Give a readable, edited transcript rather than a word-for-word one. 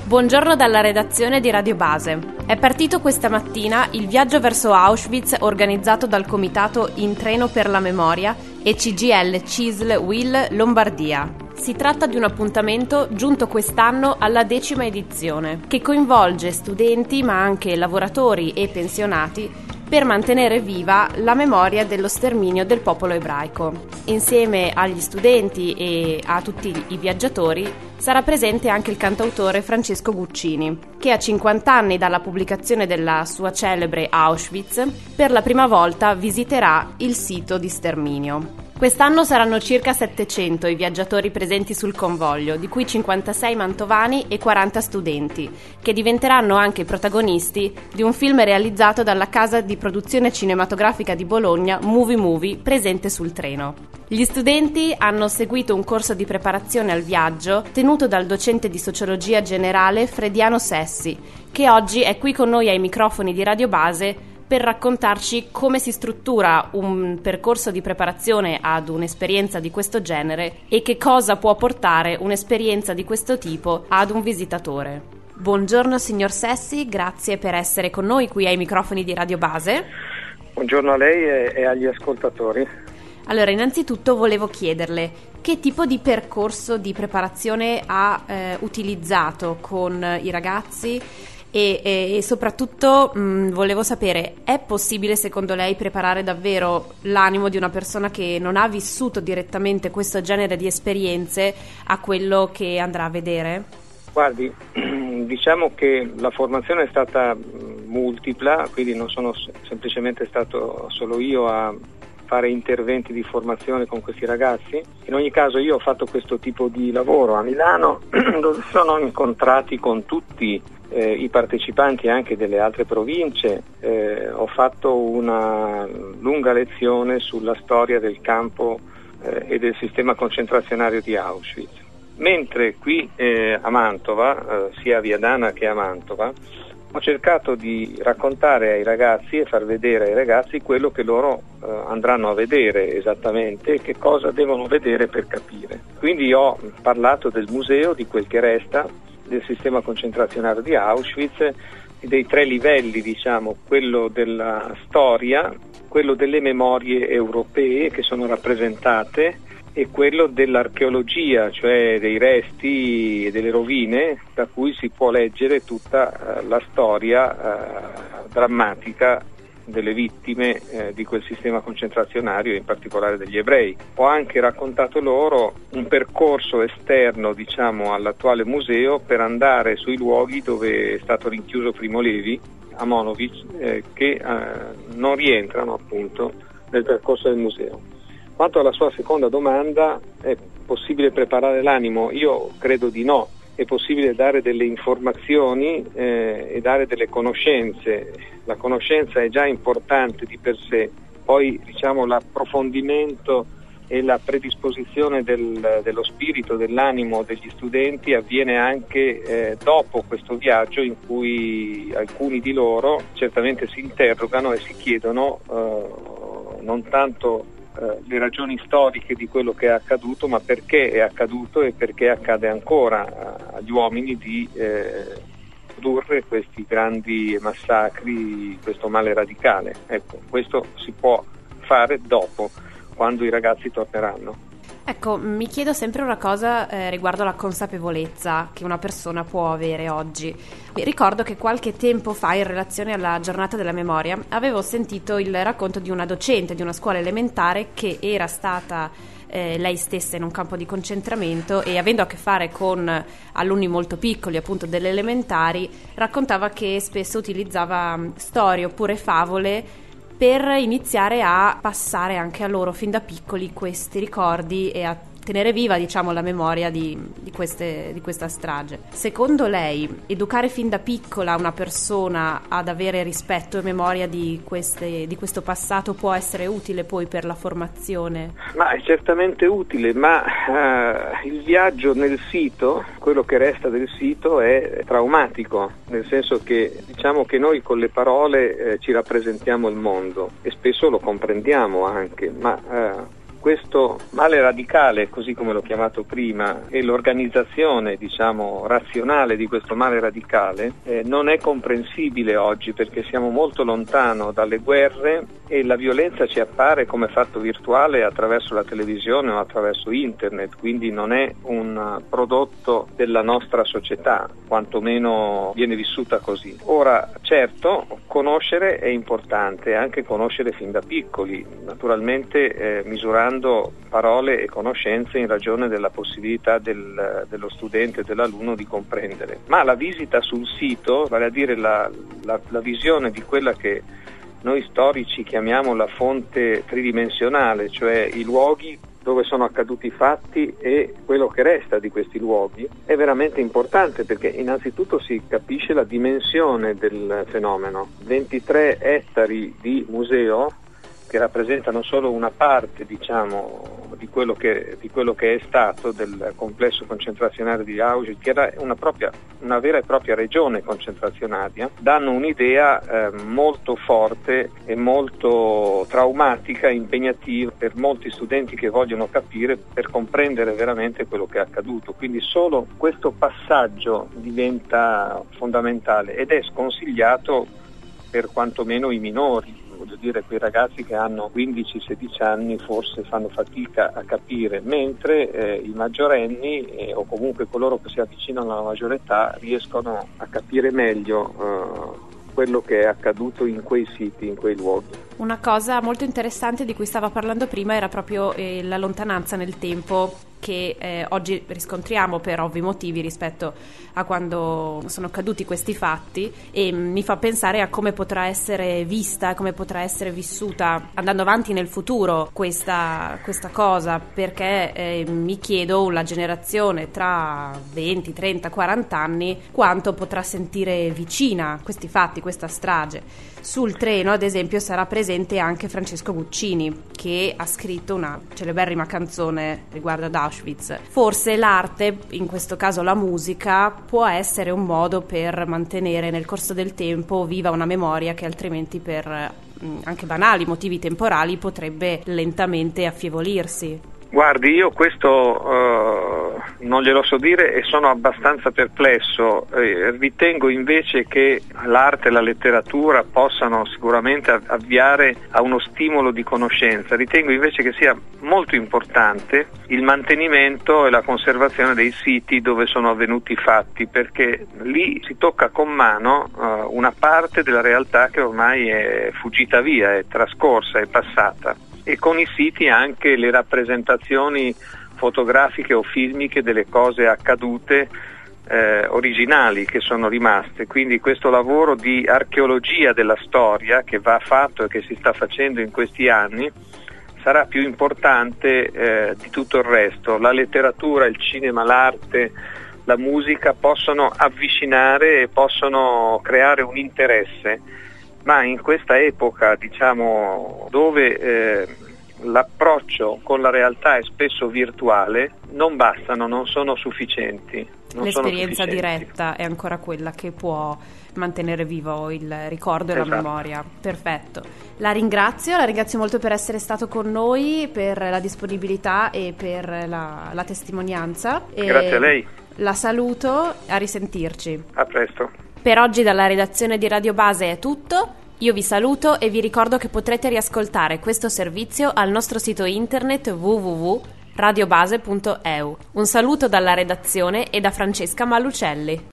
Buongiorno dalla redazione di Radio Base. È partito questa mattina il viaggio verso Auschwitz organizzato dal comitato In Treno per la Memoria e CGIL CISL WIL Lombardia. Si tratta di un appuntamento giunto quest'anno alla 10ª edizione, che coinvolge studenti ma anche lavoratori e pensionati per mantenere viva la memoria dello sterminio del popolo ebraico. Insieme agli studenti e a tutti i viaggiatori sarà presente anche il cantautore Francesco Guccini, che a 50 anni dalla pubblicazione della sua celebre Auschwitz, per la prima volta visiterà il sito di sterminio. Quest'anno saranno circa 700 i viaggiatori presenti sul convoglio, di cui 56 mantovani e 40 studenti, che diventeranno anche i protagonisti di un film realizzato dalla casa di produzione cinematografica di Bologna, Movie Movie, presente sul treno. Gli studenti hanno seguito un corso di preparazione al viaggio tenuto dal docente di sociologia generale Frediano Sessi, che oggi è qui con noi ai microfoni di Radio Base per raccontarci come si struttura un percorso di preparazione ad un'esperienza di questo genere e che cosa può portare un'esperienza di questo tipo ad un visitatore. Buongiorno signor Sessi, grazie per essere con noi qui ai microfoni di Radio Base. Buongiorno a lei e agli ascoltatori. Allora, innanzitutto volevo chiederle che tipo di percorso di preparazione ha utilizzato con i ragazzi e soprattutto volevo sapere, è possibile secondo lei preparare davvero l'animo di una persona che non ha vissuto direttamente questo genere di esperienze a quello che andrà a vedere? Guardi, diciamo che la formazione è stata multipla, quindi non sono semplicemente stato solo io a fare interventi di formazione con questi ragazzi. In ogni caso io ho fatto questo tipo di lavoro a Milano dove sono incontrati con tutti i partecipanti anche delle altre province. Ho fatto una lunga lezione sulla storia del campo e del sistema concentrazionario di Auschwitz. Mentre qui a Mantova, sia a Viadana che a Mantova, ho cercato di raccontare ai ragazzi e far vedere ai ragazzi quello che loro andranno a vedere esattamente e che cosa devono vedere per capire. Quindi ho parlato del museo, di quel che resta del sistema concentrazionario di Auschwitz e dei tre livelli, diciamo, quello della storia, quello delle memorie europee che sono rappresentate e quello dell'archeologia, cioè dei resti e delle rovine da cui si può leggere tutta la storia drammatica delle vittime di quel sistema concentrazionario, in particolare degli ebrei. Ho anche raccontato loro un percorso esterno, diciamo, all'attuale museo per andare sui luoghi dove è stato rinchiuso Primo Levi, a Monowitz, che non rientrano appunto nel percorso del museo. Quanto alla sua seconda domanda, è possibile preparare l'animo? Io credo di no. È possibile dare delle informazioni e dare delle conoscenze. La conoscenza è già importante di per sé, poi diciamo l'approfondimento e la predisposizione dello spirito, dell'animo degli studenti avviene anche dopo questo viaggio, in cui alcuni di loro certamente si interrogano e si chiedono non tanto le ragioni storiche di quello che è accaduto, ma perché è accaduto e perché accade ancora agli uomini di produrre questi grandi massacri, questo male radicale. Ecco, questo si può fare dopo, quando i ragazzi torneranno. Ecco, mi chiedo sempre una cosa riguardo alla consapevolezza che una persona può avere oggi. Ricordo che qualche tempo fa, in relazione alla giornata della memoria, avevo sentito il racconto di una docente di una scuola elementare che era stata lei stessa in un campo di concentramento e, avendo a che fare con alunni molto piccoli, appunto delle elementari, raccontava che spesso utilizzava storie oppure favole per iniziare a passare anche a loro fin da piccoli questi ricordi e a tenere viva, diciamo, la memoria di questa strage. Secondo lei, educare fin da piccola una persona ad avere rispetto e memoria di questo passato può essere utile poi per la formazione? Ma è certamente utile, ma il viaggio nel sito, quello che resta del sito, è traumatico, nel senso che diciamo che noi con le parole ci rappresentiamo il mondo e spesso lo comprendiamo anche, ma Questo male radicale, così come l'ho chiamato prima, e l'organizzazione, razionale di questo male radicale non è comprensibile oggi, perché siamo molto lontano dalle guerre e la violenza ci appare come fatto virtuale attraverso la televisione o attraverso internet, quindi non è un prodotto della nostra società, quantomeno viene vissuta così. Ora, certo, conoscere è importante, anche conoscere fin da piccoli, naturalmente misurando parole e conoscenze in ragione della possibilità dello studente e dell'alunno di comprendere. Ma la visita sul sito, vale a dire la visione di quella che noi storici chiamiamo la fonte tridimensionale, cioè i luoghi dove sono accaduti i fatti e quello che resta di questi luoghi, è veramente importante, perché innanzitutto si capisce la dimensione del fenomeno. 23 ettari di museo che rappresentano solo una parte, di quello che è stato del complesso concentrazionario di Auschwitz, che era una vera e propria regione concentrazionaria, danno un'idea molto forte e molto traumatica, impegnativa per molti studenti che vogliono capire, per comprendere veramente quello che è accaduto. Quindi solo questo passaggio diventa fondamentale ed è sconsigliato per quantomeno i minori. Voglio dire, quei ragazzi che hanno 15-16 anni forse fanno fatica a capire, mentre i maggiorenni o comunque coloro che si avvicinano alla maggiore età riescono a capire meglio quello che è accaduto in quei siti, in quei luoghi. Una cosa molto interessante di cui stava parlando prima era proprio la lontananza nel tempo che oggi riscontriamo per ovvi motivi rispetto a quando sono accaduti questi fatti, e mi fa pensare a come potrà essere vista, come potrà essere vissuta andando avanti nel futuro questa cosa, perché mi chiedo, la generazione tra 20, 30, 40 anni quanto potrà sentire vicina questi fatti, questa strage. Sul treno, ad esempio, sarà presente anche Francesco Guccini, che ha scritto una celeberrima canzone riguardo ad Auschwitz. Forse l'arte, in questo caso la musica, può essere un modo per mantenere nel corso del tempo viva una memoria che altrimenti per anche banali motivi temporali potrebbe lentamente affievolirsi. Guardi, io questo non glielo so dire e sono abbastanza perplesso. Ritengo invece che l'arte e la letteratura possano sicuramente avviare a uno stimolo di conoscenza. Ritengo invece che sia molto importante il mantenimento e la conservazione dei siti dove sono avvenuti i fatti, perché lì si tocca con mano una parte della realtà che ormai è fuggita via, è trascorsa, è passata. E con i siti anche le rappresentazioni fotografiche o filmiche delle cose accadute originali che sono rimaste. Quindi questo lavoro di archeologia della storia che va fatto e che si sta facendo in questi anni sarà più importante di tutto il resto. La letteratura, il cinema, l'arte, la musica possono avvicinare e possono creare un interesse, ma in questa epoca, dove l'approccio con la realtà è spesso virtuale, non bastano, non sono sufficienti. L'esperienza diretta è ancora quella che può mantenere vivo il ricordo e la memoria. Perfetto. La ringrazio molto per essere stato con noi, per la disponibilità e per la testimonianza. Grazie a lei. La saluto, a risentirci. A presto. Per oggi dalla redazione di Radio Base è tutto. Io vi saluto e vi ricordo che potrete riascoltare questo servizio al nostro sito internet www.radiobase.eu. Un saluto dalla redazione e da Francesca Mallucelli.